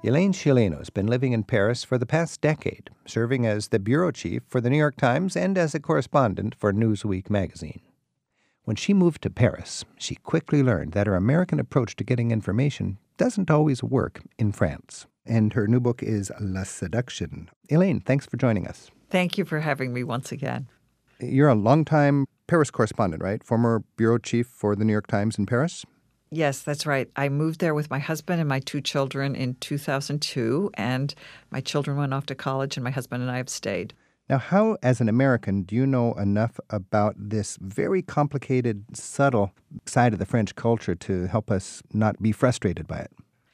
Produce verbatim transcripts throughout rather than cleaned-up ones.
Elaine Scialino has been living in Paris for the past decade, serving as the bureau chief for the New York Times and as a correspondent for Newsweek magazine. When she moved to Paris, she quickly learned that her American approach to getting information doesn't always work in France. And her new book is La Seduction. Elaine, thanks for joining us. Thank you for having me once again. You're a longtime Paris correspondent, right? Former bureau chief for the New York Times in Paris? Yes, that's right. I moved there with my husband and my two children in two thousand two, and my children went off to college, and my husband and I have stayed. Now, how, as an American, do you know enough about this very complicated, subtle side of the French culture to help us not be frustrated by it?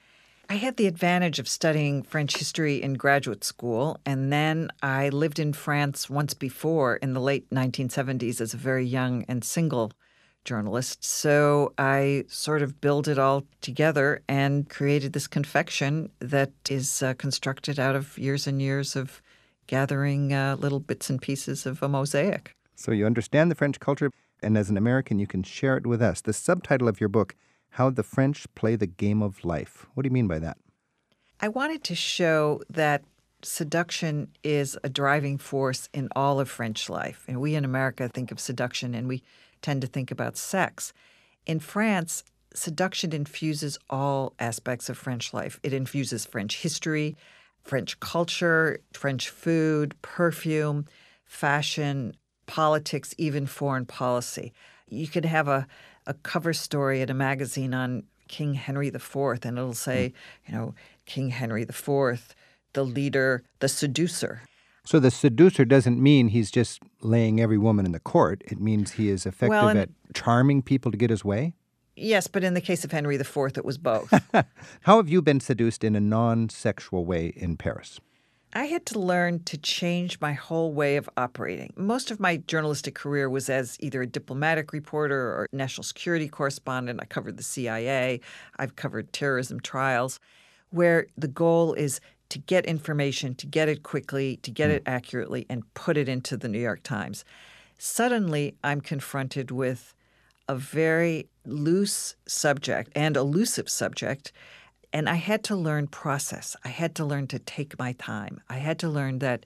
I had the advantage of studying French history in graduate school, and then I lived in France once before in the late nineteen seventies as a very young and single journalist. So I sort of built it all together and created this confection that is uh, constructed out of years and years of gathering uh, little bits and pieces of a mosaic. So you understand the French culture, and as an American, you can share it with us. The subtitle of your book, How the French Play the Game of Life. What do you mean by that? I wanted to show that seduction is a driving force in all of French life. And we in America think of seduction and we tend to think about sex. In France, seduction infuses all aspects of French life. It infuses French history, French culture, French food, perfume, fashion, politics, even foreign policy. You could have a, a cover story in a magazine on King Henry the Fourth, and it'll say, you know, King Henry the Fourth, the leader, the seducer. So the seducer doesn't mean he's just laying every woman in the court. It means he is effective well, and, at charming people to get his way? Yes, but in the case of Henry the Fourth, it was both. How have you been seduced in a non-sexual way in Paris? I had to learn to change my whole way of operating. Most of my journalistic career was as either a diplomatic reporter or national security correspondent. I covered the C I A. I've covered terrorism trials, where the goal is to get information, to get it quickly, to get it accurately, and put it into the New York Times. Suddenly, I'm confronted with a very loose subject and elusive subject, and I had to learn process. I had to learn to take my time. I had to learn that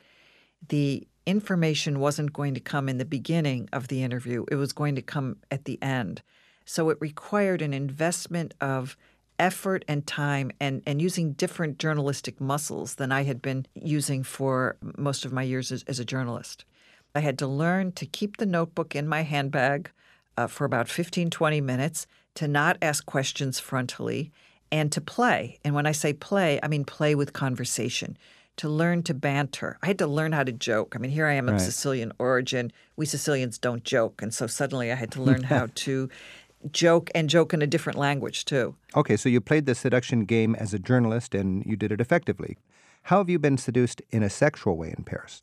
the information wasn't going to come in the beginning of the interview. It was going to come at the end. So it required an investment of effort and time and, and using different journalistic muscles than I had been using for most of my years as, as a journalist. I had to learn to keep the notebook in my handbag uh, for about fifteen, twenty minutes, to not ask questions frontally, and to play. And when I say play, I mean play with conversation, to learn to banter. I had to learn how to joke. I mean, here I am of Right. Sicilian origin. We Sicilians don't joke. And so suddenly I had to learn how to joke and joke in a different language, too. Okay, so you played the seduction game as a journalist, and you did it effectively. How have you been seduced in a sexual way in Paris?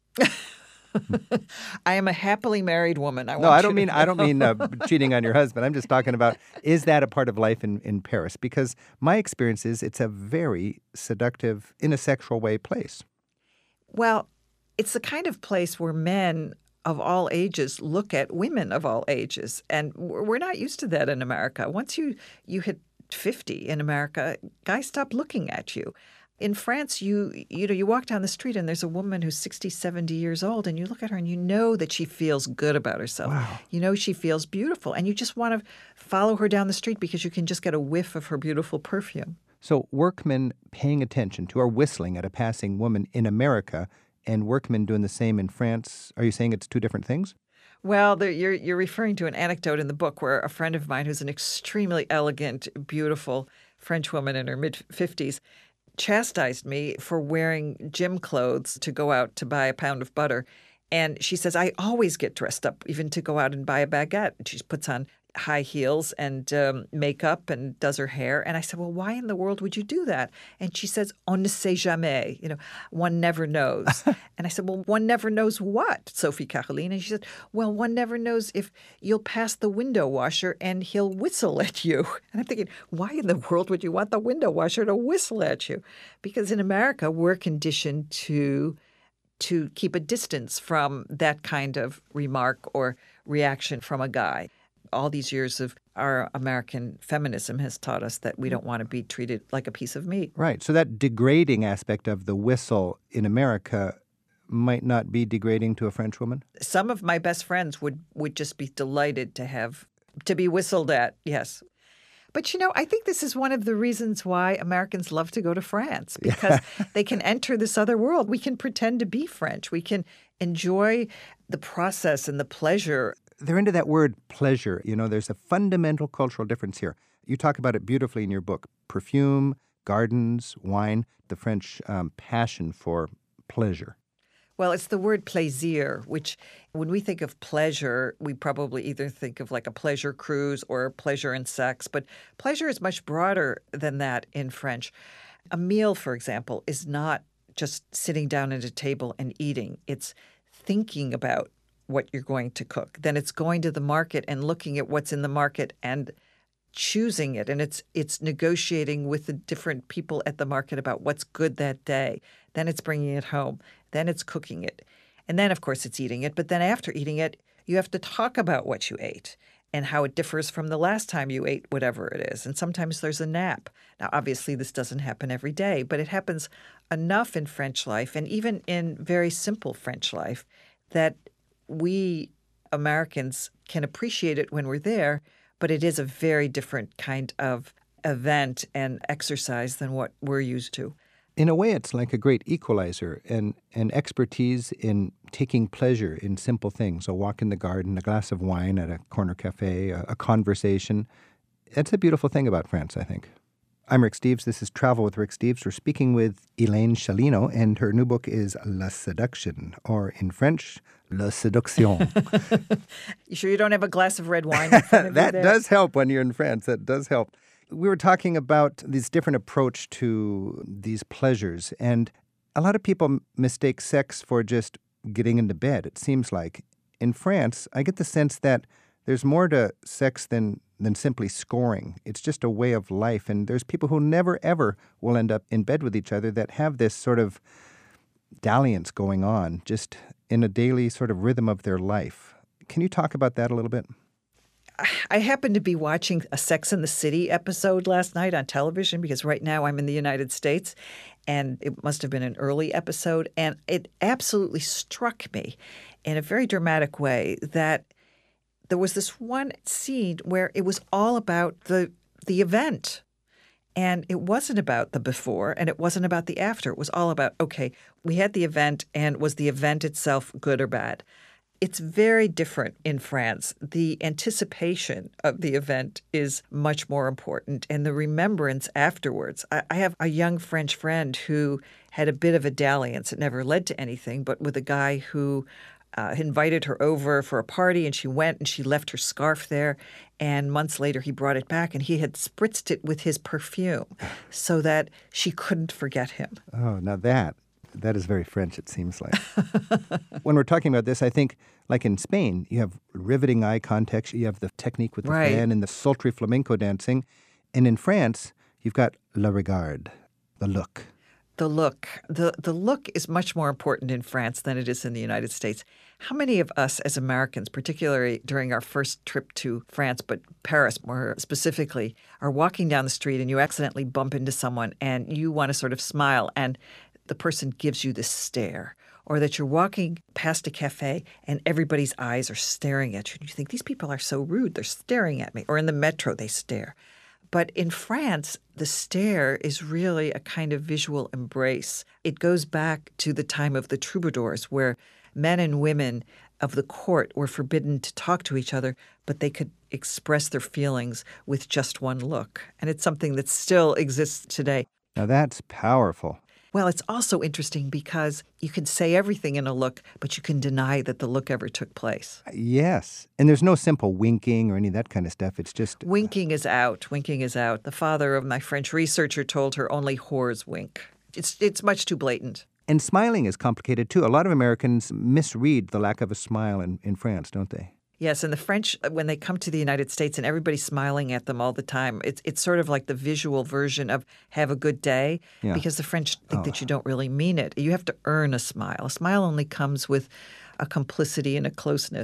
I am a happily married woman. I No, want I you don't to mean know. I don't mean uh, cheating on your husband. I'm just talking about, is that a part of life in, in Paris? Because my experience is it's a very seductive, in a sexual way, place. Well, it's the kind of place where men of all ages look at women of all ages. And we're we're not used to that in America. Once you, you hit fifty in America, guys stop looking at you. In France, you you know, you walk down the street and there's a woman who's sixty, seventy years old, and you look at her and you know that she feels good about herself. Wow. You know she feels beautiful, and you just want to follow her down the street because you can just get a whiff of her beautiful perfume. So workmen paying attention to or whistling at a passing woman in America and workmen doing the same in France, are you saying it's two different things? Well, there, you're you're referring to an anecdote in the book where a friend of mine who's an extremely elegant, beautiful French woman in her mid-fifties chastised me for wearing gym clothes to go out to buy a pound of butter. And she says, I always get dressed up, even to go out and buy a baguette. And she puts on high heels and um, makeup and does her hair. And I said, well, why in the world would you do that? And she says, on ne sait jamais, you know, one never knows. And I said, well, one never knows what, Sophie Caroline? And she said, well, one never knows if you'll pass the window washer and he'll whistle at you. And I'm thinking, why in the world would you want the window washer to whistle at you? Because in America, we're conditioned to to keep a distance from that kind of remark or reaction from a guy. all these years of our American feminism has taught us that we don't want to be treated like a piece of meat. Right. So that degrading aspect of the whistle in America might not be degrading to a French woman? Some of my best friends would, would just be delighted to have, to be whistled at, yes. But, you know, I think this is one of the reasons why Americans love to go to France, because they can enter this other world. We can pretend to be French. We can enjoy the process and the pleasure. They're into that word pleasure. You know, there's a fundamental cultural difference here. You talk about it beautifully in your book. Perfume, gardens, wine, the French um, passion for pleasure. Well, it's the word plaisir, which when we think of pleasure, we probably either think of like a pleasure cruise or pleasure in sex. But pleasure is much broader than that in French. A meal, for example, is not just sitting down at a table and eating. It's thinking about what you're going to cook. Then it's going to the market and looking at what's in the market and choosing it. And it's it's negotiating with the different people at the market about what's good that day. Then it's bringing it home. Then it's cooking it. And then, of course, it's eating it. But then after eating it, you have to talk about what you ate and how it differs from the last time you ate whatever it is. And sometimes there's a nap. Now, obviously, this doesn't happen every day, but it happens enough in French life and even in very simple French life that we Americans can appreciate it when we're there, but it is a very different kind of event and exercise than what we're used to. In a way, it's like a great equalizer and an expertise in taking pleasure in simple things, a walk in the garden, a glass of wine at a corner cafe, a, a conversation. That's a beautiful thing about France, I think. I'm Rick Steves. This is Travel with Rick Steves. We're speaking with Elaine Scialino, and her new book is La Seduction, or in French, La Séduction. You sure you don't have a glass of red wine in front of you That there? does help when you're in France. That does help. We were talking about this different approach to these pleasures, and a lot of people mistake sex for just getting into bed, it seems like. In France, I get the sense that there's more to sex than, than simply scoring. It's just a way of life, and there's people who never, ever will end up in bed with each other that have this sort of dalliance going on, just in a daily sort of rhythm of their life. Can you talk about that a little bit? I happened to be watching a Sex and the City episode last night on television because right now I'm in the United States, and it must have been an early episode, and it absolutely struck me in a very dramatic way that there was this one scene where it was all about the the event. And it wasn't about the before and it wasn't about the after. It was all about, okay, we had the event, and was the event itself good or bad? It's very different in France. The anticipation of the event is much more important, and the remembrance afterwards. I, I have a young French friend who had a bit of a dalliance. It never led to anything, but with a guy who uh, invited her over for a party, and she went and she left her scarf there. And months later, he brought it back, and he had spritzed it with his perfume so that she couldn't forget him. Oh, now that. That is very French, it seems like. When we're talking about this, I think, like in Spain, you have riveting eye contact, you have the technique with the Right. fan and the sultry flamenco dancing. And in France, you've got le regard, the look. The look. The the look is much more important in France than it is in the United States. How many of us as Americans, particularly during our first trip to France, but Paris more specifically, are walking down the street and you accidentally bump into someone and you want to sort of smile and the person gives you this stare, or that you're walking past a cafe and everybody's eyes are staring at you. And you think, these people are so rude. They're staring at me. Or in the metro, they stare. But in France, the stare is really a kind of visual embrace. It goes back to the time of the troubadours, where men and women of the court were forbidden to talk to each other, but they could express their feelings with just one look. And it's something that still exists today. Now that's powerful. Well, it's also interesting because you can say everything in a look, but you can deny that the look ever took place. Yes. And there's no simple winking or any of that kind of stuff. It's just... Winking is out. Winking is out. The father of my French researcher told her only whores wink. It's it's much too blatant. And smiling is complicated, too. A lot of Americans misread the lack of a smile in, in France, don't they? Yes, and the French, when they come to the United States and everybody's smiling at them all the time, it's it's sort of like the visual version of have a good day, Yeah. because the French think Oh. that you don't really mean it. You have to earn a smile. A smile only comes with a complicity and a closeness.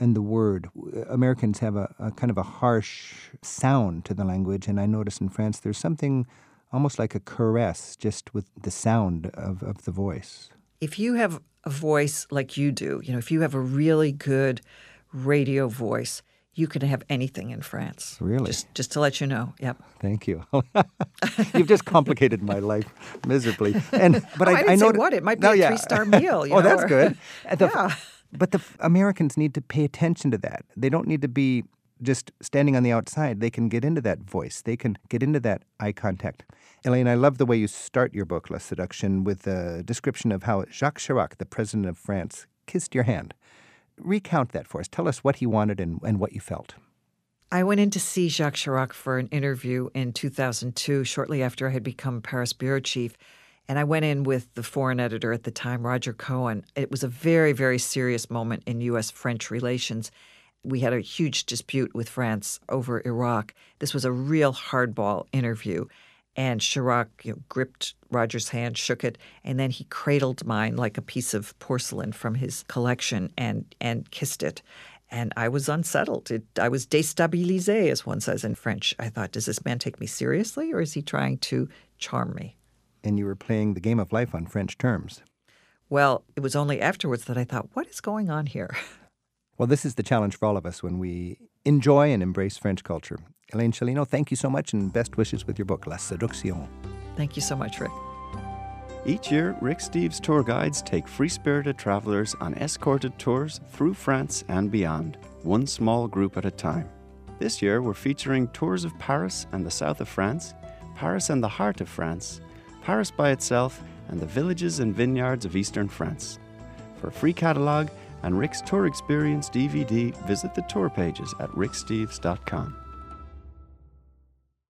and the word. Americans have a, a kind of a harsh sound to the language, and I notice in France there's something almost like a caress just with the sound of, of the voice. If you have a voice like you do, you know, if you have a really good radio voice, you can have anything in France. Really? Just, just to let you know. Yep. Thank you. You've just complicated my life miserably. And but oh, I, I didn't I know say what. It might be no, a yeah. three-star meal. You oh, know, that's or, good. The, yeah. But the Americans need to pay attention to that. They don't need to be just standing on the outside. They can get into that voice. They can get into that eye contact. Elaine, I love the way you start your book, La Seduction, with a description of how Jacques Chirac, the president of France, kissed your hand. Recount that for us. Tell us what he wanted and, and what you felt. I went in to see Jacques Chirac for an interview in two thousand two, shortly after I had become Paris bureau chief. And I went in with the foreign editor at the time, Roger Cohen. It was a very, very serious moment in U S French relations. We had a huge dispute with France over Iraq. This was a real hardball interview. And Chirac, you know, gripped Roger's hand, shook it, and then he cradled mine like a piece of porcelain from his collection and and kissed it. And I was unsettled. It, I was déstabilisé, as one says in French. I thought, does this man take me seriously, or is he trying to charm me? And you were playing the game of life on French terms. Well, it was only afterwards that I thought, what is going on here? Well, this is the challenge for all of us when we enjoy and embrace French culture. Elaine Scialino, thank you so much, and best wishes with your book, La Seduction. Thank you so much, Rick. Each year, Rick Steves tour guides take free-spirited travelers on escorted tours through France and beyond, one small group at a time. This year, we're featuring tours of Paris and the south of France, Paris and the heart of France, Paris by itself, and the villages and vineyards of eastern France. For a free catalogue and Rick's Tour Experience D V D, visit the tour pages at rick steves dot com.